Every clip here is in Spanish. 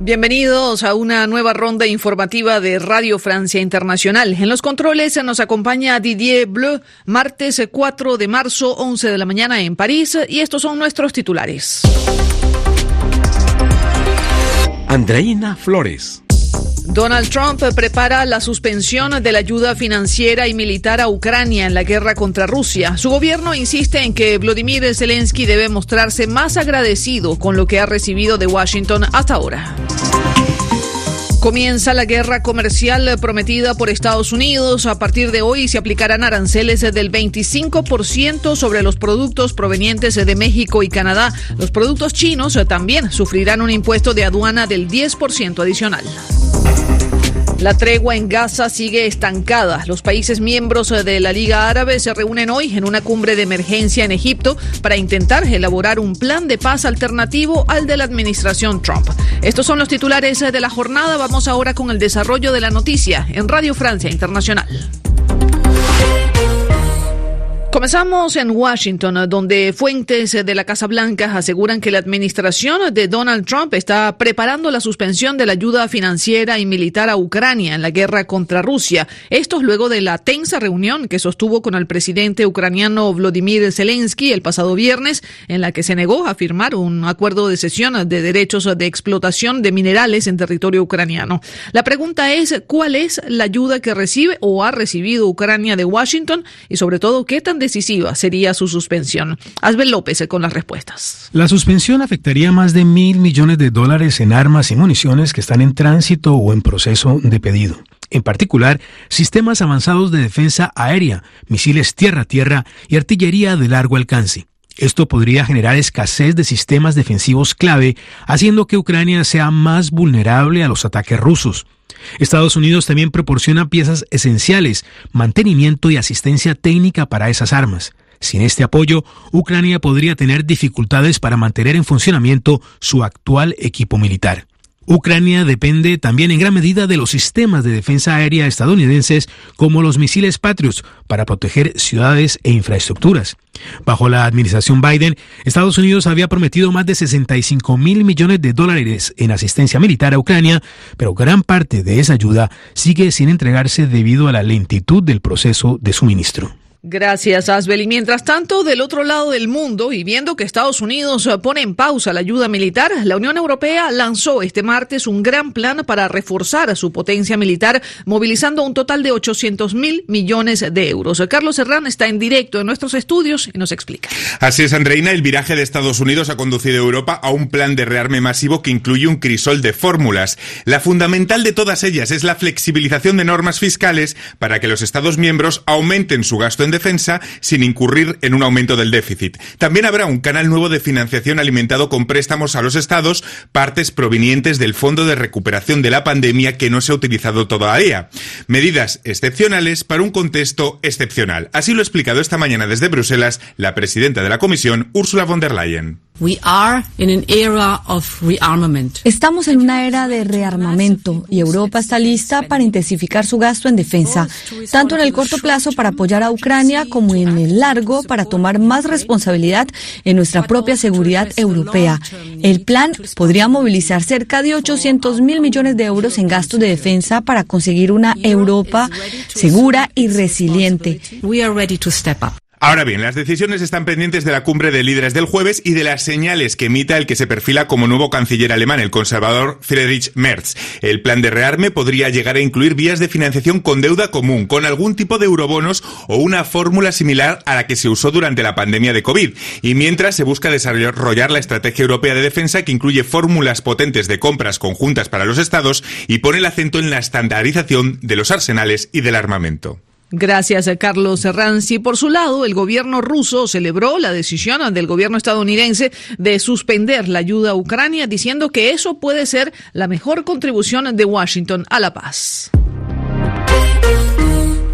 Bienvenidos a una nueva ronda informativa de Radio Francia Internacional. En los controles nos acompaña Didier Bleu, martes 4 de marzo, 11 de la mañana en París, y estos son nuestros titulares. Andreina Flores. Donald Trump prepara la suspensión de la ayuda financiera y militar a Ucrania en la guerra contra Rusia. Su gobierno insiste en que Volodymyr Zelensky debe mostrarse más agradecido con lo que ha recibido de Washington hasta ahora. Comienza la guerra comercial prometida por Estados Unidos. A partir de hoy se aplicarán aranceles del 25% sobre los productos provenientes de México y Canadá. Los productos chinos también sufrirán un impuesto de aduana del 10% adicional. La tregua en Gaza sigue estancada. Los países miembros de la Liga Árabe se reúnen hoy en una cumbre de emergencia en Egipto para intentar elaborar un plan de paz alternativo al de la administración Trump. Estos son los titulares de la jornada. Vamos ahora con el desarrollo de la noticia en Radio Francia Internacional. Comenzamos en Washington, donde fuentes de la Casa Blanca aseguran que la administración de Donald Trump está preparando la suspensión de la ayuda financiera y militar a Ucrania en la guerra contra Rusia. Esto luego de la tensa reunión que sostuvo con el presidente ucraniano Volodymyr Zelensky el pasado viernes, en la que se negó a firmar un acuerdo de cesión de derechos de explotación de minerales en territorio ucraniano. La pregunta es, ¿cuál es la ayuda que recibe o ha recibido Ucrania de Washington? Y sobre todo, ¿qué tan decisiva sería su suspensión? Asbel López con las respuestas. La suspensión afectaría más de $1.000 millones en armas y municiones que están en tránsito o en proceso de pedido. En particular, sistemas avanzados de defensa aérea, misiles tierra-tierra y artillería de largo alcance. Esto podría generar escasez de sistemas defensivos clave, haciendo que Ucrania sea más vulnerable a los ataques rusos. Estados Unidos también proporciona piezas esenciales, mantenimiento y asistencia técnica para esas armas. Sin este apoyo, Ucrania podría tener dificultades para mantener en funcionamiento su actual equipo militar. Ucrania depende también en gran medida de los sistemas de defensa aérea estadounidenses como los misiles Patriot para proteger ciudades e infraestructuras. Bajo la administración Biden, Estados Unidos había prometido más de $65.000 millones en asistencia militar a Ucrania, pero gran parte de esa ayuda sigue sin entregarse debido a la lentitud del proceso de suministro. Gracias, Asbel. Y mientras tanto, del otro lado del mundo, y viendo que Estados Unidos pone en pausa la ayuda militar, la Unión Europea lanzó este martes un gran plan para reforzar su potencia militar, movilizando un total de $800.000 millones. Carlos Herrán está en directo en nuestros estudios y nos explica. Así es, Andreina. El viraje de Estados Unidos ha conducido a Europa a un plan de rearme masivo que incluye un crisol de fórmulas. La fundamental de todas ellas es la flexibilización de normas fiscales para que los Estados miembros aumenten su gasto en defensa sin incurrir en un aumento del déficit. También habrá un canal nuevo de financiación alimentado con préstamos a los estados, partes provenientes del Fondo de Recuperación de la Pandemia que no se ha utilizado todavía. Medidas excepcionales para un contexto excepcional. Así lo ha explicado esta mañana desde Bruselas la presidenta de la Comisión, Ursula von der Leyen. Estamos en una era de rearmamento y Europa está lista para intensificar su gasto en defensa, tanto en el corto plazo para apoyar a Ucrania como en el largo para tomar más responsabilidad en nuestra propia seguridad europea. El plan podría movilizar cerca de $800.000 millones en gastos de defensa para conseguir una Europa segura y resiliente. Ahora bien, las decisiones están pendientes de la cumbre de líderes del jueves y de las señales que emita el que se perfila como nuevo canciller alemán, el conservador Friedrich Merz. El plan de rearme podría llegar a incluir vías de financiación con deuda común, con algún tipo de eurobonos o una fórmula similar a la que se usó durante la pandemia de COVID. Y mientras se busca desarrollar la estrategia europea de defensa que incluye fórmulas potentes de compras conjuntas para los estados y pone el acento en la estandarización de los arsenales y del armamento. Gracias, Carlos Ranzi. Por su lado, el gobierno ruso celebró la decisión del gobierno estadounidense de suspender la ayuda a Ucrania, diciendo que eso puede ser la mejor contribución de Washington a la paz.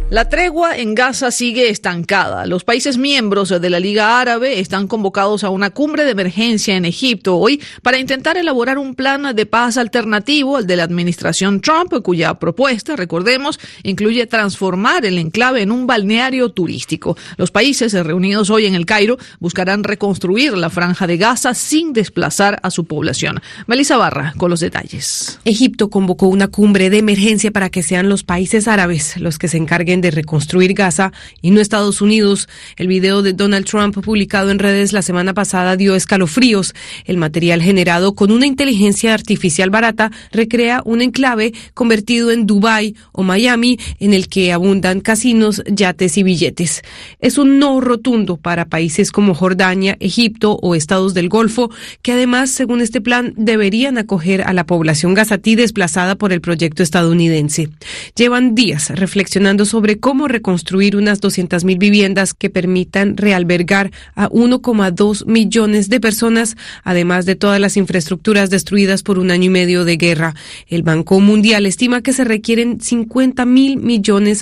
La tregua en Gaza sigue estancada. Los países miembros de la Liga Árabe están convocados a una cumbre de emergencia en Egipto hoy para intentar elaborar un plan de paz alternativo al de la administración Trump, cuya propuesta, recordemos, incluye transformar el enclave en un balneario turístico. Los países reunidos hoy en El Cairo buscarán reconstruir la franja de Gaza sin desplazar a su población. Melissa Barra con los detalles. Egipto convocó una cumbre de emergencia para que sean los países árabes los que se encarguen de reconstruir Gaza y no Estados Unidos. El video de Donald Trump publicado en redes la semana pasada dio escalofríos. El material generado con una inteligencia artificial barata recrea un enclave convertido en Dubái o Miami en el que abundan casinos, yates y billetes. Es un no rotundo para países como Jordania, Egipto o estados del Golfo, que además, según este plan, deberían acoger a la población gazatí desplazada por el proyecto estadounidense. Llevan días reflexionando sobre cómo reconstruir unas 200.000 viviendas que permitan realbergar a 1,2 millones de personas, además de todas las infraestructuras destruidas por un año y medio de guerra. El Banco Mundial estima que se requieren $50.000 millones.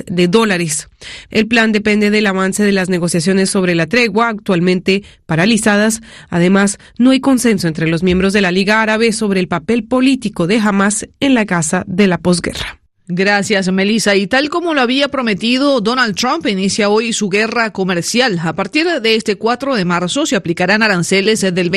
El plan depende del avance de las negociaciones sobre la tregua, actualmente paralizadas. Además, no hay consenso entre los miembros de la Liga Árabe sobre el papel político de Hamás en la Gaza de la posguerra. Gracias, Melissa. Y tal como lo había prometido, Donald Trump inicia hoy su guerra comercial. A partir de este 4 de marzo se aplicarán aranceles del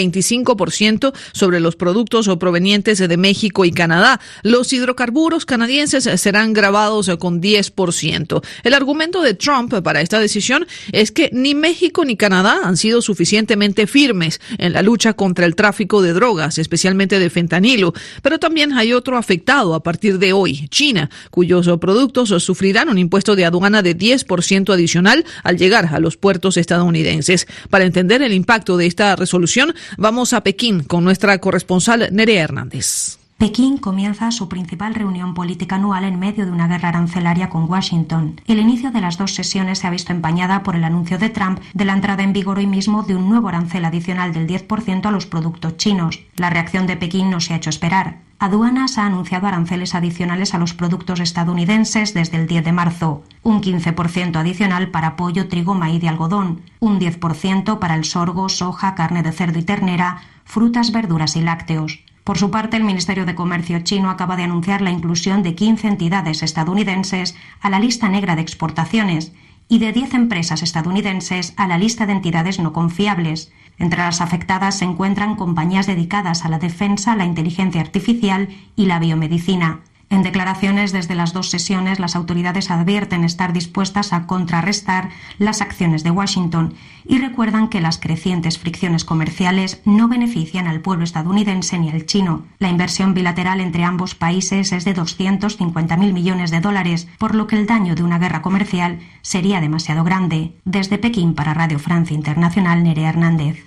25% sobre los productos provenientes de México y Canadá. Los hidrocarburos canadienses serán gravados con 10%. El argumento de Trump para esta decisión es que ni México ni Canadá han sido suficientemente firmes en la lucha contra el tráfico de drogas, especialmente de fentanilo. Pero también hay otro afectado a partir de hoy, China, cuyos productos sufrirán un impuesto de aduana de 10% adicional al llegar a los puertos estadounidenses. Para entender el impacto de esta resolución, vamos a Pekín con nuestra corresponsal Nerea Hernández. Pekín comienza su principal reunión política anual en medio de una guerra arancelaria con Washington. El inicio de las dos sesiones se ha visto empañada por el anuncio de Trump de la entrada en vigor hoy mismo de un nuevo arancel adicional del 10% a los productos chinos. La reacción de Pekín no se ha hecho esperar. Aduanas ha anunciado aranceles adicionales a los productos estadounidenses desde el 10 de marzo, un 15% adicional para pollo, trigo, maíz y algodón, un 10% para el sorgo, soja, carne de cerdo y ternera, frutas, verduras y lácteos. Por su parte, el Ministerio de Comercio chino acaba de anunciar la inclusión de 15 entidades estadounidenses a la lista negra de exportaciones y de 10 empresas estadounidenses a la lista de entidades no confiables. Entre las afectadas se encuentran compañías dedicadas a la defensa, la inteligencia artificial y la biomedicina. En declaraciones desde las dos sesiones, las autoridades advierten estar dispuestas a contrarrestar las acciones de Washington y recuerdan que las crecientes fricciones comerciales no benefician al pueblo estadounidense ni al chino. La inversión bilateral entre ambos países es de $250.000 millones, por lo que el daño de una guerra comercial sería demasiado grande. Desde Pekín para Radio Francia Internacional, Nerea Hernández.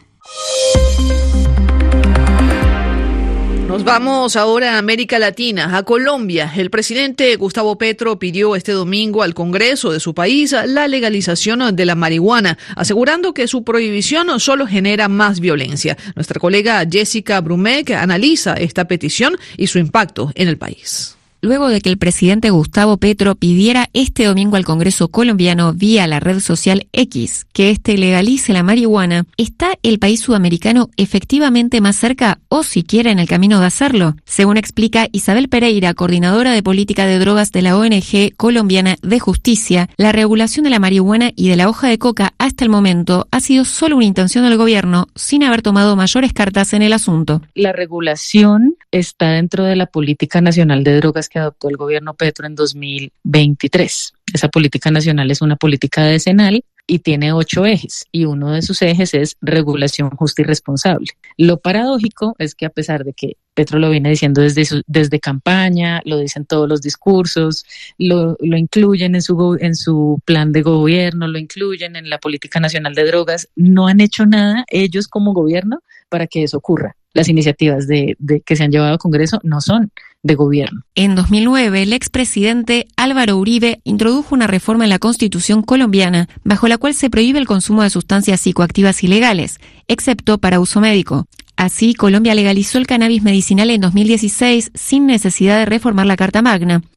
Nos vamos ahora a América Latina, a Colombia. El presidente Gustavo Petro pidió este domingo al Congreso de su país la legalización de la marihuana, asegurando que su prohibición solo genera más violencia. Nuestra colega Jessica Brumek analiza esta petición y su impacto en el país. Luego de que el presidente Gustavo Petro pidiera este domingo al Congreso colombiano vía la red social X que éste legalice la marihuana, ¿está el país sudamericano efectivamente más cerca o siquiera en el camino de hacerlo? Según explica Isabel Pereira, coordinadora de política de drogas de la ONG colombiana de Justicia, la regulación de la marihuana y de la hoja de coca hasta el momento ha sido solo una intención del gobierno sin haber tomado mayores cartas en el asunto. La regulación está dentro de la Política Nacional de Drogas que adoptó el gobierno Petro en 2023. Esa política nacional es una política decenal y tiene 8 ejes, y uno de sus ejes es regulación justa y responsable. Lo paradójico es que a pesar de que Petro lo viene diciendo desde campaña, lo dicen todos los discursos, lo incluyen en su plan de gobierno, lo incluyen en la Política Nacional de Drogas, no han hecho nada ellos como gobierno para que eso ocurra. Las iniciativas de que se han llevado al Congreso no son de gobierno. En 2009, el expresidente Álvaro Uribe introdujo una reforma en la Constitución colombiana bajo la cual se prohíbe el consumo de sustancias psicoactivas ilegales, excepto para uso médico. Así, Colombia legalizó el cannabis medicinal en 2016 sin necesidad de reformar la Carta Magna.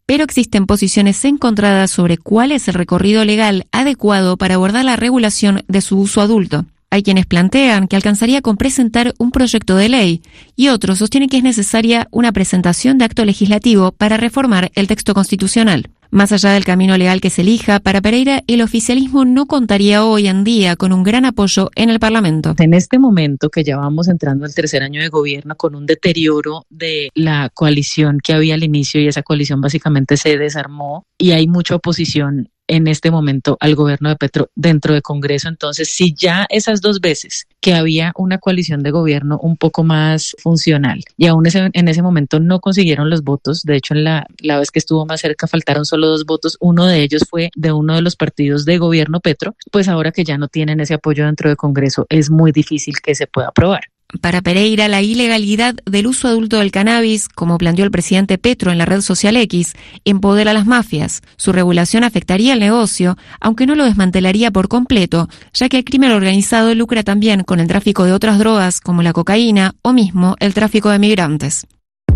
pero existen posiciones encontradas sobre cuál es el recorrido legal adecuado para abordar la regulación de su uso adulto. Hay quienes plantean que alcanzaría con presentar un proyecto de ley y otros sostienen que es necesaria una presentación de acto legislativo para reformar el texto constitucional. Más allá del camino legal que se elija, para Pereira el oficialismo no contaría hoy en día con un gran apoyo en el Parlamento. En este momento que ya vamos entrando al tercer año de gobierno con un deterioro de la coalición que había al inicio y esa coalición básicamente se desarmó y hay mucha oposición en este momento al gobierno de Petro dentro del Congreso. Entonces, si ya esas 2 veces que había una coalición de gobierno un poco más funcional y aún en ese momento no consiguieron los votos, de hecho en la vez que estuvo más cerca faltaron solo 2 votos, uno de ellos fue de uno de los partidos de gobierno Petro, pues ahora que ya no tienen ese apoyo dentro del Congreso es muy difícil que se pueda aprobar. Para Pereira, la ilegalidad del uso adulto del cannabis, como planteó el presidente Petro en la red social X, empodera a las mafias. Su regulación afectaría el negocio, aunque no lo desmantelaría por completo, ya que el crimen organizado lucra también con el tráfico de otras drogas como la cocaína o mismo el tráfico de migrantes.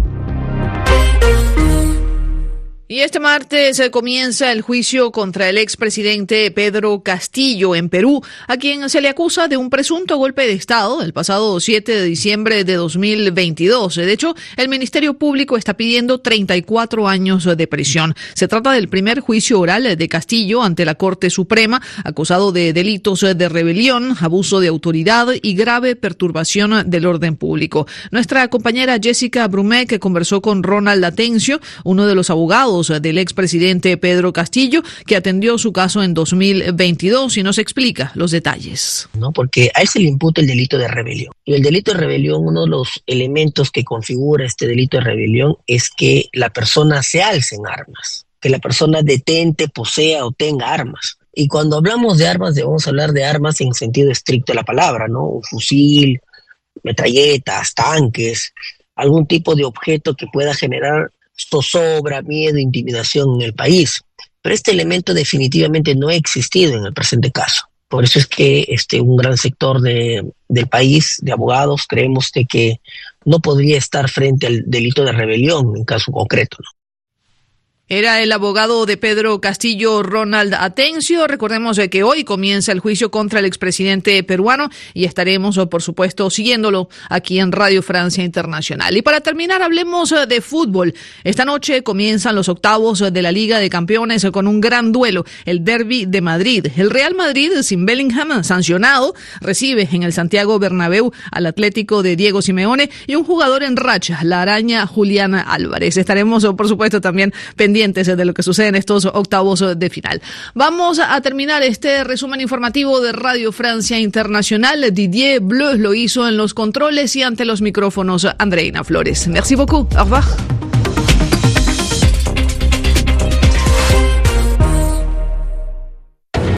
Y este martes comienza el juicio contra el expresidente Pedro Castillo en Perú, a quien se le acusa de un presunto golpe de Estado el pasado 7 de diciembre de 2022. De hecho, el Ministerio Público está pidiendo 34 años de prisión. Se trata del primer juicio oral de Castillo ante la Corte Suprema, acusado de delitos de rebelión, abuso de autoridad y grave perturbación del orden público. Nuestra compañera Jessica Brumet, que conversó con Ronald Atencio, uno de los abogados del expresidente Pedro Castillo, que atendió su caso en 2022 y nos explica los detalles. ¿No? Porque a él se le imputa el delito de rebelión. Y el delito de rebelión, uno de los elementos que configura este delito de rebelión es que la persona se alce en armas, que la persona detente, posea o tenga armas. Y cuando hablamos de armas, debemos hablar de armas en sentido estricto de la palabra, ¿no? Un fusil, metralletas, tanques, algún tipo de objeto que pueda generar zozobra, miedo, intimidación en el país. Pero este elemento definitivamente no ha existido en el presente caso. Por eso es que un gran sector del país, de abogados, creemos de que no podría estar frente al delito de rebelión en caso concreto, ¿no? Era el abogado de Pedro Castillo, Ronald Atencio. Recordemos que hoy comienza el juicio contra el expresidente peruano y estaremos, por supuesto, siguiéndolo aquí en Radio Francia Internacional. Y para terminar, hablemos de fútbol. Esta noche comienzan los octavos de la Liga de Campeones con un gran duelo, el Derbi de Madrid. El Real Madrid, sin Bellingham sancionado, recibe en el Santiago Bernabéu al Atlético de Diego Simeone y un jugador en racha, la araña Julián Álvarez. Estaremos, por supuesto, también pendientes de lo que sucede en estos octavos de final. Vamos a terminar este resumen informativo de Radio Francia Internacional. Didier Bleu lo hizo en los controles y ante los micrófonos Andreina Flores. Merci beaucoup. Au revoir.